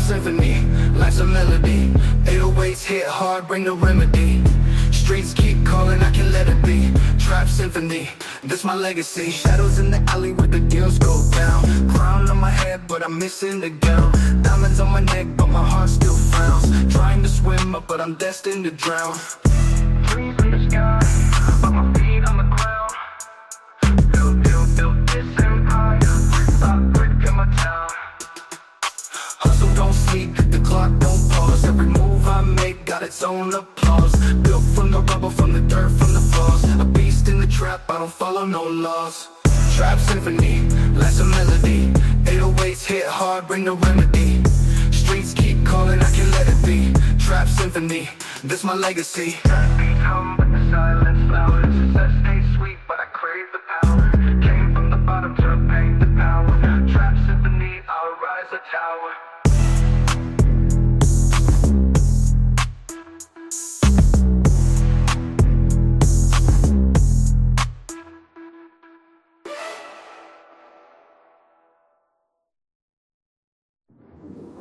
symphony, life's a melody. 808s hit hard, bring the remedy. Streets keep calling, I can let it be. Trap symphony, this my legacy. Shadows in the alley where the deals go down. Crown on my head, but I'm missing the gown. Diamonds on my neck, but my heart still frowns. Trying to swim up, but I'm destined to drown. Dreams in the sky, but my feet on the ground. Build this empire. Stop quick in my town. Hustle don't sleep, the clock don't pause. Every move I make got its own applause. Built from the rubble, from the dirt, from the flaws. A beast in the trap, I don't follow no laws. Trap symphony, life's a melody. 808s hit hard, bring the remedy. Streets keep calling, I can let it be. Trap symphony, this my legacy. Trap beats hum, but the silence loud. Success ain't sweet, but I crave the power. Came from the bottom to paint the power. Trap symphony, I'll rise a tower.